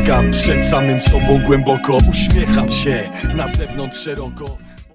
Zamykam przed samym sobą głęboko. Uśmiecham się na zewnątrz szeroko.